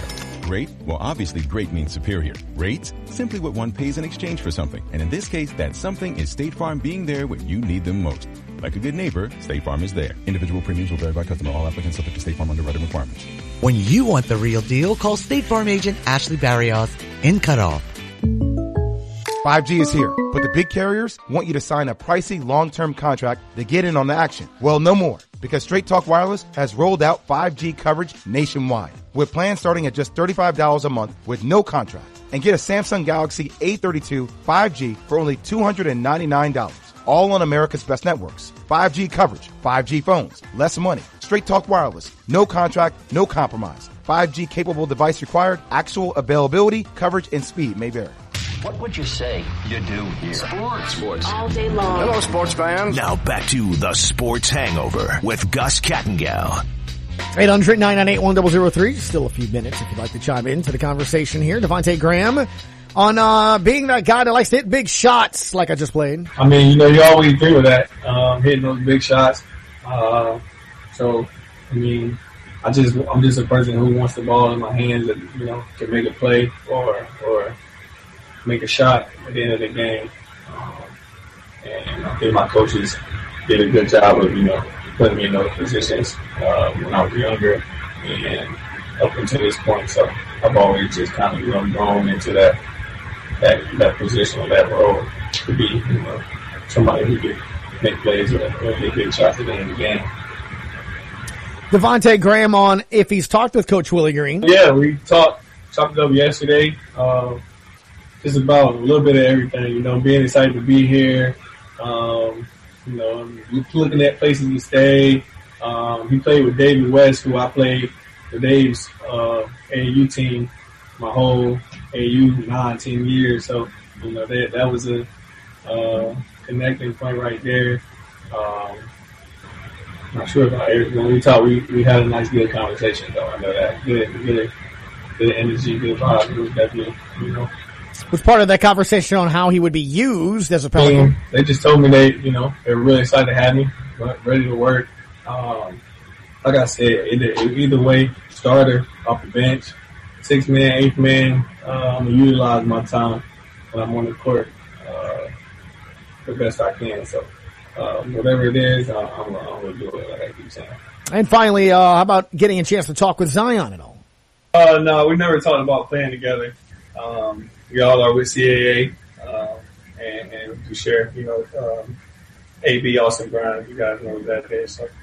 Great? Well, obviously great means superior. Rates? Simply what one pays in exchange for something. And in this case, that something is State Farm being there when you need them most. Like a good neighbor, State Farm is there. Individual premiums will vary by customer. All applicants subject to State Farm underwriting requirements. When you want the real deal, call State Farm agent Ashley Barrios in Cutoff. 5G is here, but the big carriers want you to sign a pricey long-term contract to get in on the action. Well, no more, because Straight Talk Wireless has rolled out 5G coverage nationwide, with plans starting at just $35 a month with no contract. And get a Samsung Galaxy A32 5G for only $299, all on America's best networks. 5G coverage, 5G phones, less money. Straight Talk Wireless, no contract, no compromise. 5G capable device required, actual availability, coverage, and speed may vary. What would you say you do here? Sports. All day long. Hello, sports fans. Now back to the Sports Hangover with Gus Kattengell. 800-998-1003. Still a few minutes if you'd like to chime into the conversation here. Devontae Graham on being that guy that likes to hit big shots like I just played. I mean, you always agree with that, hitting those big shots. So, I mean, I'm just a person who wants the ball in my hands and, can make a play or make a shot at the end of the game. And I think my coaches did a good job of, putting me in those positions when I was younger and up until this point. So I've always just kind of grown into that position or that role to be, somebody who could make plays or make big shots at the end of the game. Devontae Graham on if he's talked with Coach Willie Green. Yeah, we talked it up yesterday. Just about a little bit of everything, being excited to be here, looking at places to stay. He played with David West, who I played with Dave's AAU team my whole AAU 9-10 years. So, that was a connecting point right there. Not sure about it. When we talked, we had a nice, good conversation, though. I know that. Good energy, good vibe. It was definitely, Was part of that conversation on how he would be used as a Pelican. They just told me they're really excited to have me, ready to work. Like I said, either way, starter, off the bench, 6-man, 8-man, I'm going to utilize my time when I'm on the court the best I can. So whatever it is, I'm going to do it like I keep saying. And finally, how about getting a chance to talk with Zion at all? No, we never talked about playing together. We all are with CAA, and we share, AB Austin Brown. You guys know who that is. So,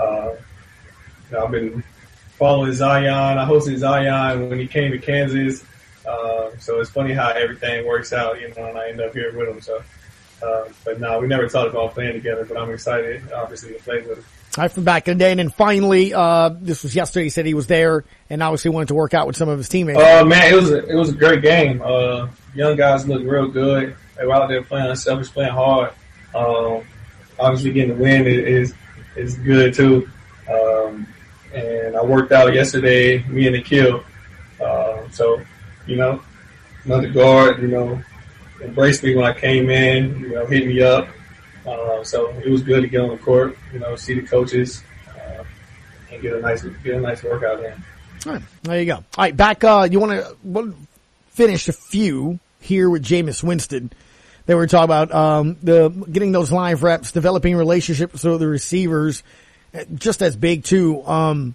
I've been following Zion. I hosted Zion when he came to Kansas. So it's funny how everything works out, and I end up here with him. So, but no, we never talked about playing together, but I'm excited, obviously, to play with him. All right, from back in the day. And then finally, this was yesterday, he said he was there and obviously wanted to work out with some of his teammates. Man, it was a great game. Young guys look real good. They were out there playing unselfish, playing hard. Obviously getting the win is good too. And I worked out yesterday, me and Nikhil. So, another guard, embraced me when I came in, hit me up. So it was good to get on the court, see the coaches, and get a nice workout in. All right, there you go. All right, back. You want to finish a few here with Jameis Winston. They were talking about getting those live reps, developing relationships with the receivers, just as big too. And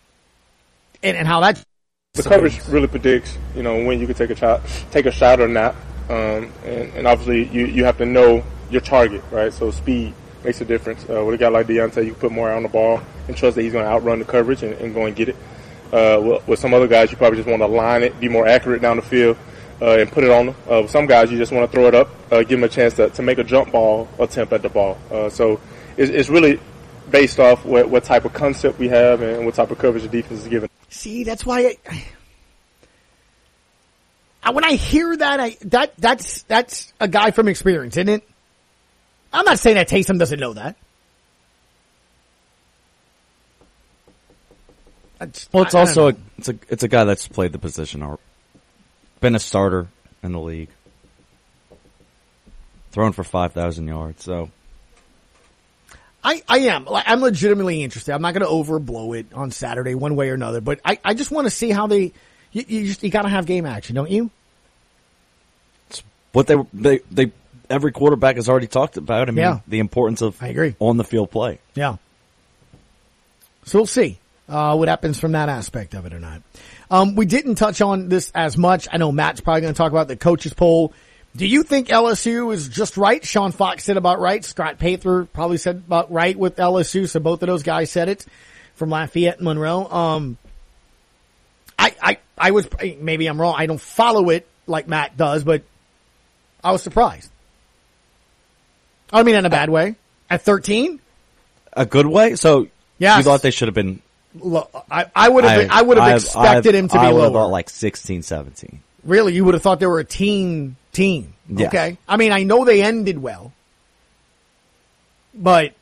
how that the coverage really predicts, when you can take a shot or not. And obviously you have to know your target, right? So speed makes a difference. With a guy like Deontay, you can put more on the ball and trust that he's going to outrun the coverage and go and get it. With some other guys, you probably just want to line it, be more accurate down the field, and put it on them. With some guys, you just want to throw it up, give them a chance to make a jump ball attempt at the ball. So it's really based off what type of concept we have and what type of coverage the defense is given. See, that's why when I hear that, that's a guy from experience, isn't it? I'm not saying that Taysom doesn't know that. It's also it's a guy that's played the position or been a starter in the league, thrown for 5,000 yards. So I'm legitimately interested. I'm not going to overblow it on Saturday one way or another, but I just want to see how they, You got to have game action, don't you? What they every quarterback has already talked about. I mean, the importance of on the field play. Yeah. So we'll see what happens from that aspect of it or not. We didn't touch on this as much. I know Matt's probably going to talk about the coaches poll. Do you think LSU is just right? Sean Fox said about right. Scott Pather probably said about right with LSU. So both of those guys said it from Lafayette and Monroe. I was, maybe I'm wrong. I don't follow it like Matt does, but I was surprised. I mean, in a bad way. At 13? A good way? So yes. You thought they should have been. Look, I would have expected him to be lower. I would have lower. thought like 16, 17. Really? You would have thought they were a teen? Yes. Okay. I mean, I know they ended well, but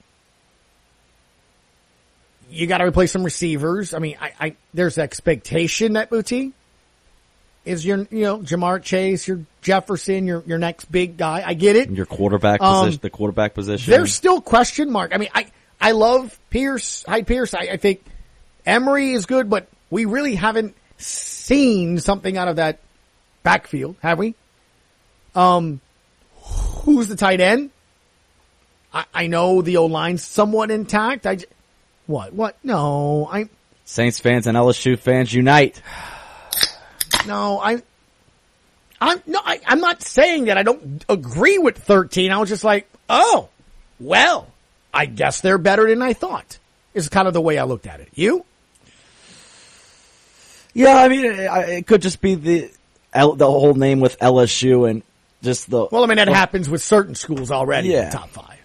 you got to replace some receivers. I mean, there's expectation that Boutte is your, Jamar Chase, your Jefferson, your next big guy. I get it. Your quarterback position, the quarterback position. There's still question mark. I mean, I love Hyde Pierce. I think Emery is good, but we really haven't seen something out of that backfield, have we? Who's the tight end? I know the O-line's somewhat intact. What? No, Saints fans and LSU fans unite. No, I'm not saying that I don't agree with 13. I was just like, oh, well, I guess they're better than I thought. Is kind of the way I looked at it. You? Yeah, I mean, it could just be the whole name with LSU and just the. Well, I mean, that happens with certain schools already in the top 5.